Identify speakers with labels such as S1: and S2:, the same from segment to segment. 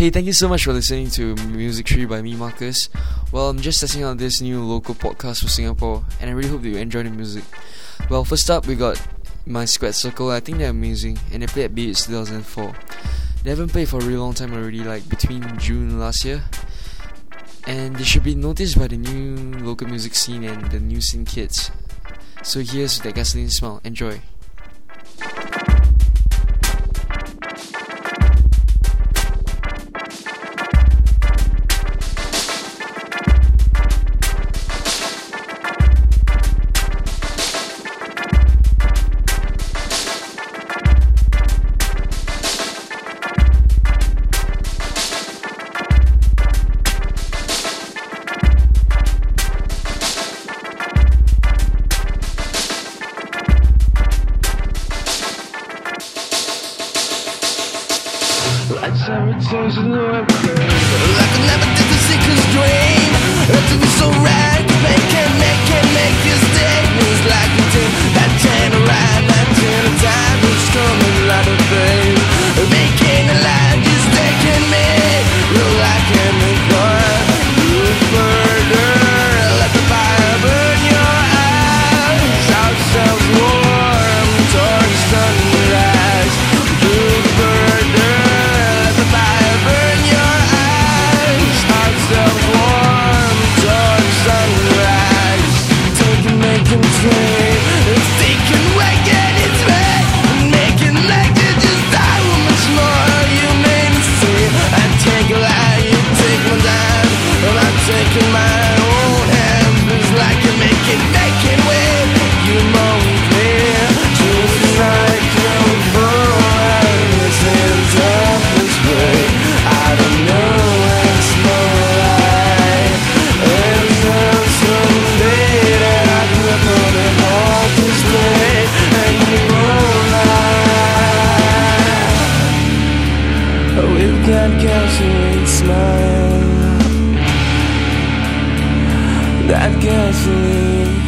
S1: Hey, thank you so much for listening to Music Tree by me, Marcus. Well, I'm just testing out this new local podcast for Singapore, and I really hope that you enjoy the music. Well, first up, we got My Squared Circle. I think they're amazing, and they played at Beats 2004. They haven't played for a really long time already, like between June last year. And they should be noticed by the new local music scene and the new scene kids. So here's the Gasoline Smile. Enjoy.
S2: Like Saratoga, like I never did the seeker's dream. To be so right, make your statements like you did. That ten right, that ten time is coming like a babe. Making a line, just taking me. Look like an employer, you murder. Let the fire burn your eyes. Ourselves warm towards sunrise. You murder. Taking my own hands, it's like you're making way. You moan clear, just like your voice is up this way. I don't know what's more like. Is there someday that I can put it all display and you won't lie? We've got gasoline smile. That gasoline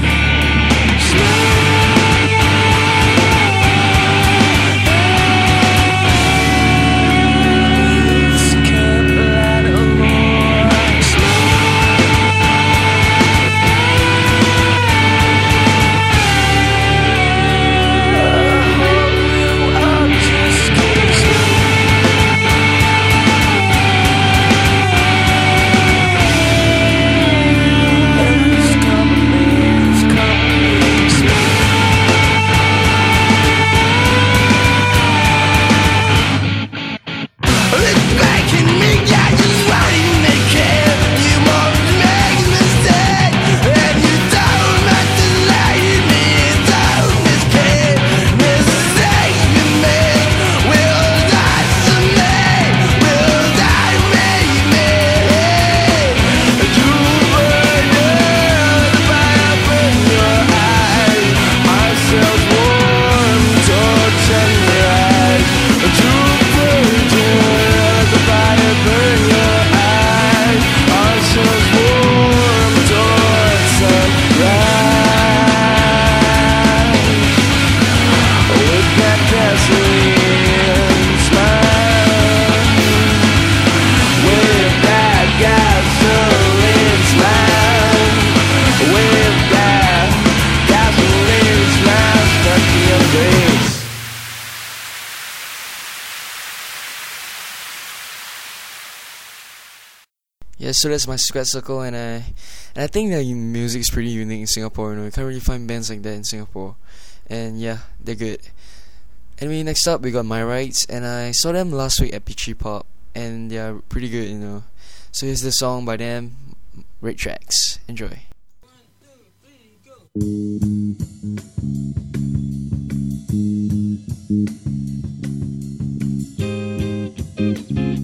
S1: Yeah, so that's My Squared Circle, and I think that music is pretty unique in Singapore. You know, you can't really find bands like that in Singapore, and yeah, they're good. Anyway, next up we got My Rights, and I saw them last week at Peachy Pop, and they're pretty good, you know. So here's the song by them, Red Tracks. Enjoy.
S2: 1, 2, 3, go.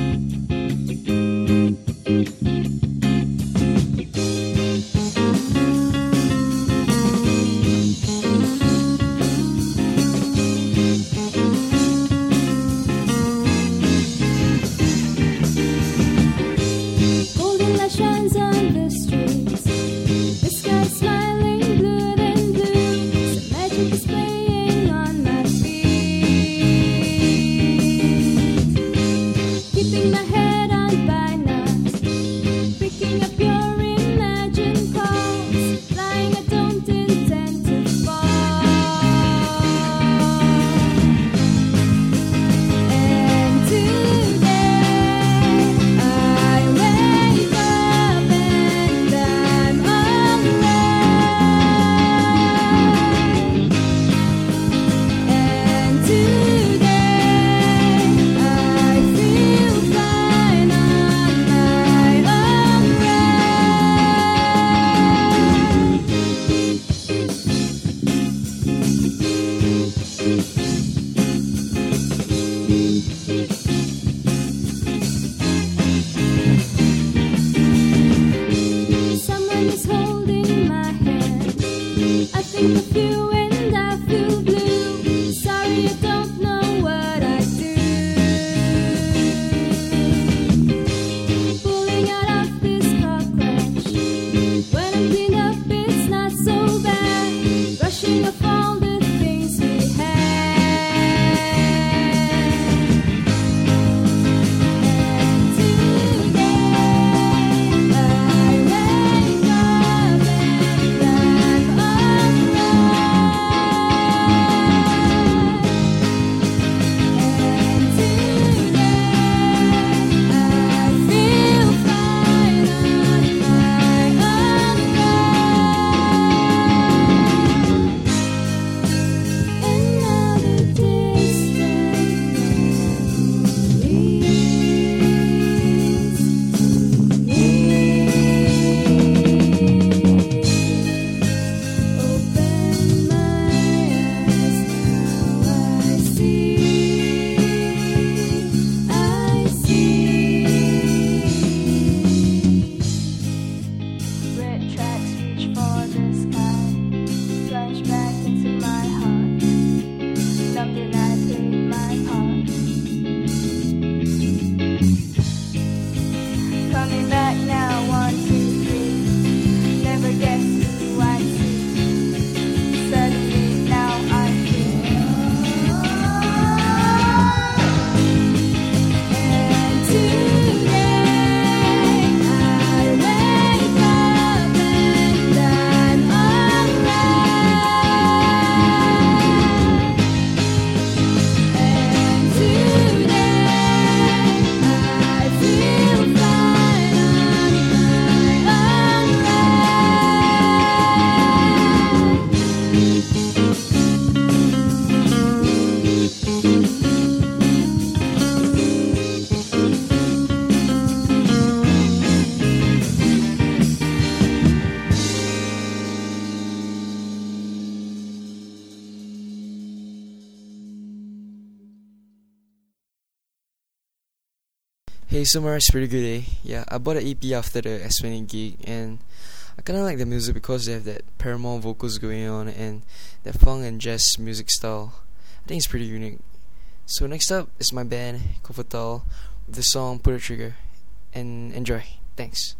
S3: Golden light shines on the streets. The sky smiling bluer than blue. Some magic is playing on my feet. Keeping my head
S1: Hey, Summer's pretty good, eh? Yeah, I bought an EP after the Esplanade gig, and I kinda like the music because they have that Paramore vocals going on and that funk and jazz music style. I think it's pretty unique. So next up is my band, Kofatal, with the song Pull the Trigger. And enjoy. Thanks.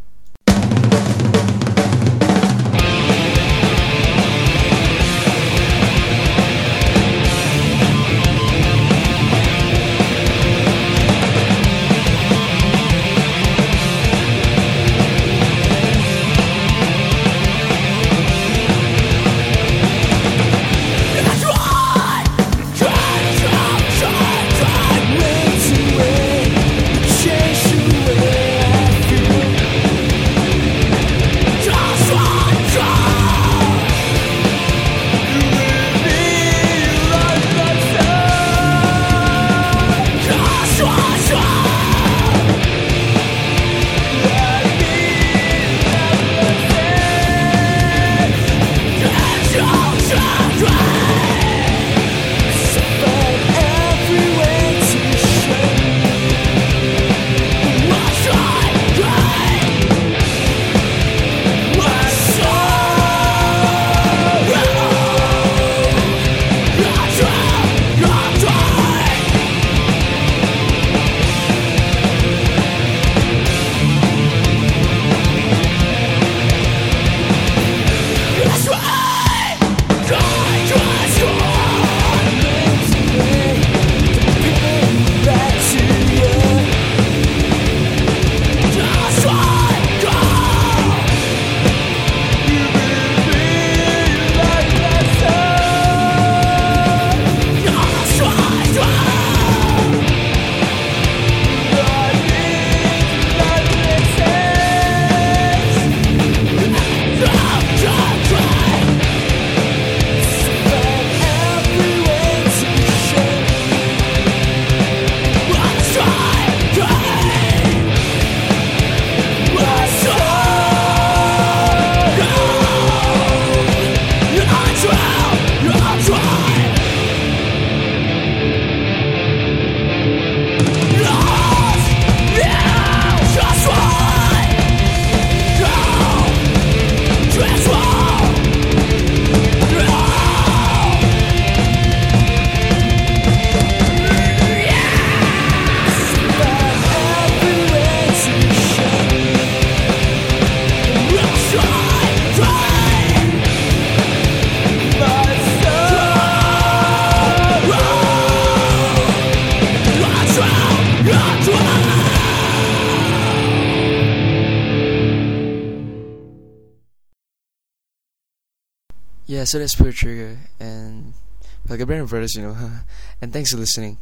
S1: Yeah, so that's Pull the Trigger, and like a brand of brothers, and thanks for listening.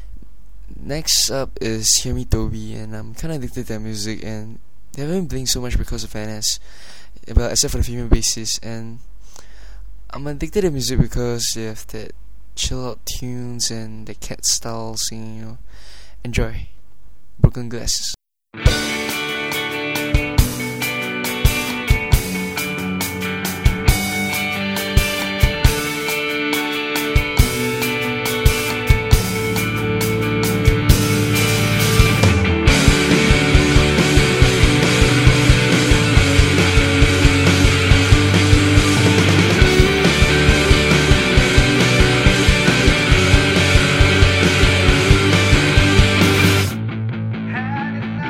S1: Next up is Hear Me Toby, and I'm kinda addicted to their music, and they haven't been playing so much because of NS, but except for the female bassist, and I'm addicted to music because they have that chill out tunes and the cat style singing, Enjoy. Broken Glasses.
S2: Had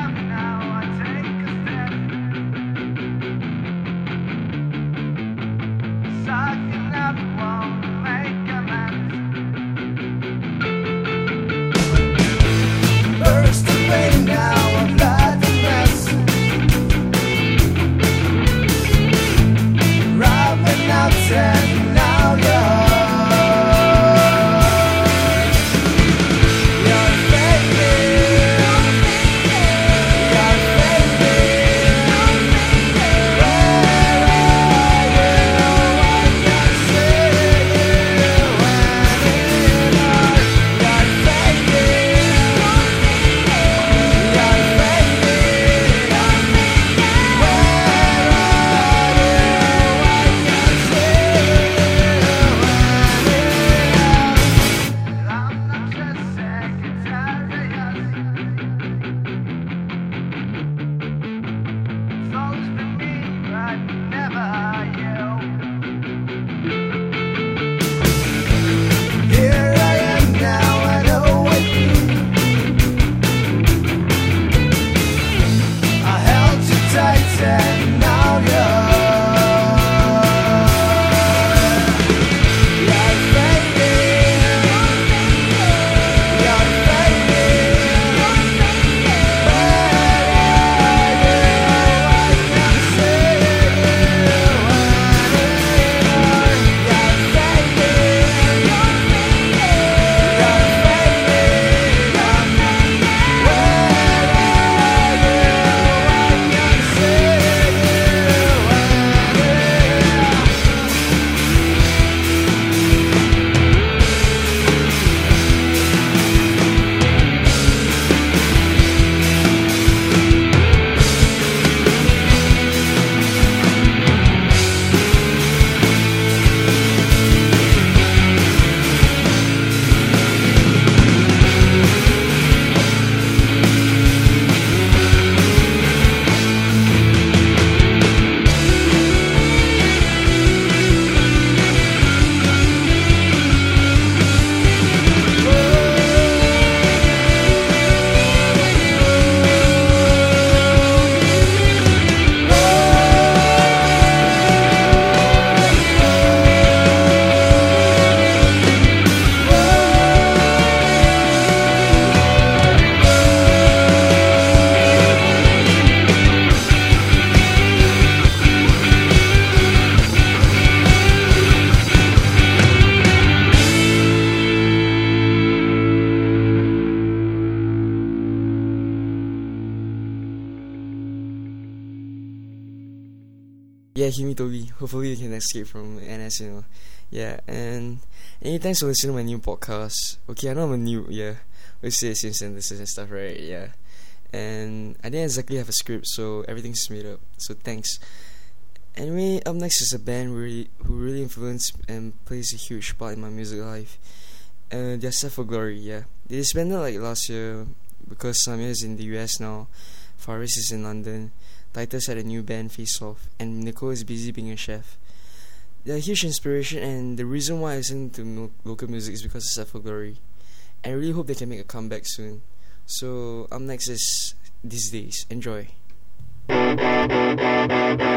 S1: Yeah, Himitobi. Hopefully you can escape from NS, you know. Yeah, and thanks for listening to my new podcast. Okay, I know I'm a new, yeah. We say same sentences and stuff, right? Yeah. And I didn't exactly have a script, so everything's made up. So thanks. Anyway, up next is a band who really influenced and plays a huge part in my music life. They're Set for Glory, yeah. They disbanded like last year because Samir is in the US now, Faris is in London, Titus had a new band, Face Off, and Nicole is busy being a chef. They're a huge inspiration, and the reason why I listen to local music is because of Set for Glory. And I really hope they can make a comeback soon. So up next is These Days. Enjoy.